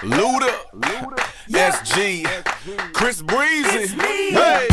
Luda, SG, Chris Breezy. Hey.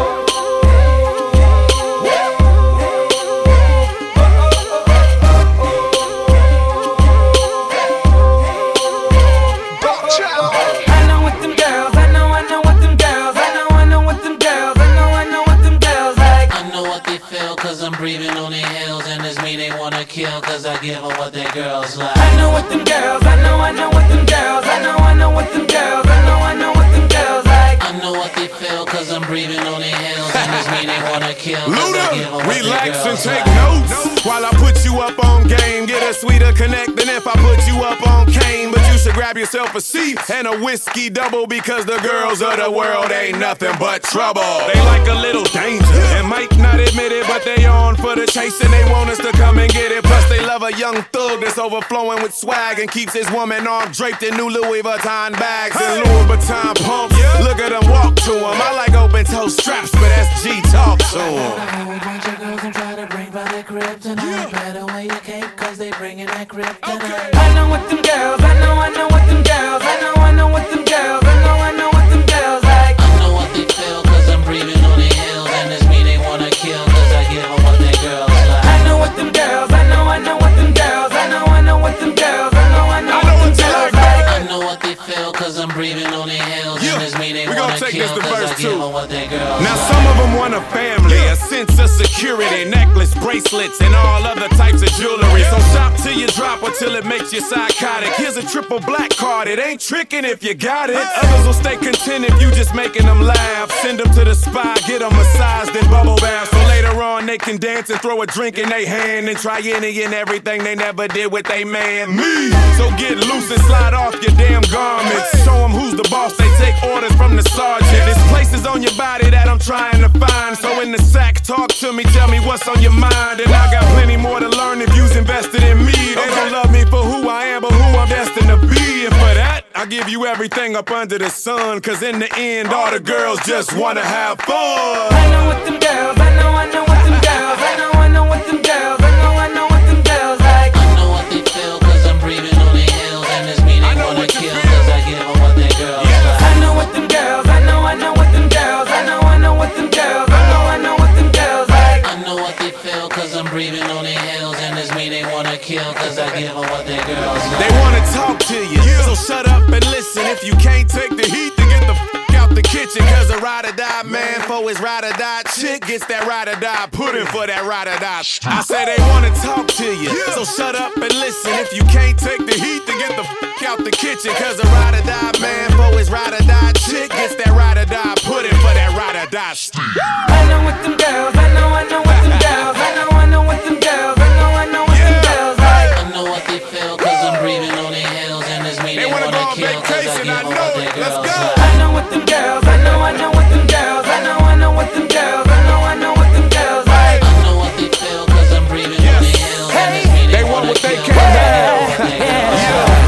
Cause I'm breathing on their heels, and it's me they wanna kill, cause I give them what their girls like. I know what them girls, I know what them girls, I know what them girls, I know what them girls like. I know what they feel, cause I'm breathing on their heels, and it's me they wanna kill, cause Luda, I give them what relax and take like. notes while I put you up on game. Get a sweeter connect than if I put you up on cane. But you should grab yourself a seat and a whiskey double, because the girls of the world ain't nothing but trouble. They like a little danger and might not admit it, but they on for the chase and they want us to come and get it. Plus they love a young thug that's overflowing with swag and keeps his woman arm draped in new Louis Vuitton bags and Louis Vuitton pumps. Look at them walk to him. I like open toe straps, but SG talk to him. I got a bunch of girls and try to bring by their crib tonight. Better wear your cape, cause they bringing that crib tonight. I know what them girls, I know what them girls, I know what them girls, I know what them girls like. I know what they feel, cause I'm breathing on their heels, and it's me they wanna kill, cause I give them what their girls like. I know what them girls, I know what them girls, I know what them girls, I know what them girls like. I know what they feel, cause I'm breathing on their heels, and it's me they wanna kill, cause I give them what their girls like. Now some of them want a family, a sense of security, necklace, bracelets, and all other types of jewelry. So shop till you drop or till it makes you psychotic. Here's a triple black card, it ain't tricking if you got it. Others will stay content if you just making them laugh. Send them to the spa, get them massaged and bubble bath, so later on they can dance and throw a drink in their hand and try any and everything they never did with they man. Me! So get loose and slide off your damn garments. Show them who's the boss, they take orders from the sergeant. There's places on your body that I'm trying to find, so in the sack, talk to me, tell me what's on your mind. And I got plenty more to learn if you's invested in me. They don't love me for who I am, but who I'm destined to be. And for that, I give you everything up under the sun, cause in the end, all the girls just wanna have fun. I know what them girls, I know what them girls, I know what them girls, I know what them girls like. I know what they feel, cause I'm breathing on their heels, and it's me they wanna kill, cause I give them what their girls like. I know what them girls, I know what them girls, I know what them girls, I know what them girls like. I know what they feel, cause I'm breathing on their heels, and it's me they wanna kill, cause I give them what their girls like. They wanna talk to you, so shut up and listen. If you can't take the heat, then get the out the kitchen, cause a ride or die man for his ride or die chick gets that ride or die pudding for that ride or die. I say they wanna talk to you, so shut up and listen. If you can't take the heat, then get the out the kitchen, cause a ride or die man for his ride or die chick gets that ride or die pudding for that ride or die. I know what them girls, I know what them girls, I know what them girls, I know what them girls like. I know what they feel, cause I'm breathing on their heels, and it's me they wanna kill, cause I give them what their girls like. I know what them girls, I know what them girls, I know what them girls, I know what them girls like. I know what they feel, cause I'm breathing on their heels, and it's me they want what they kill, cause I give them what their girls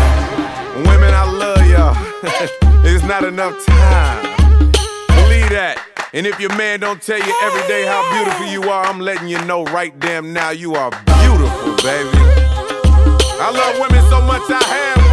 like. Women, I love y'all. There's not enough time. Believe that. And if your man don't tell you every day how beautiful you are, I'm letting you know right damn now you are beautiful, baby. I love women so much I have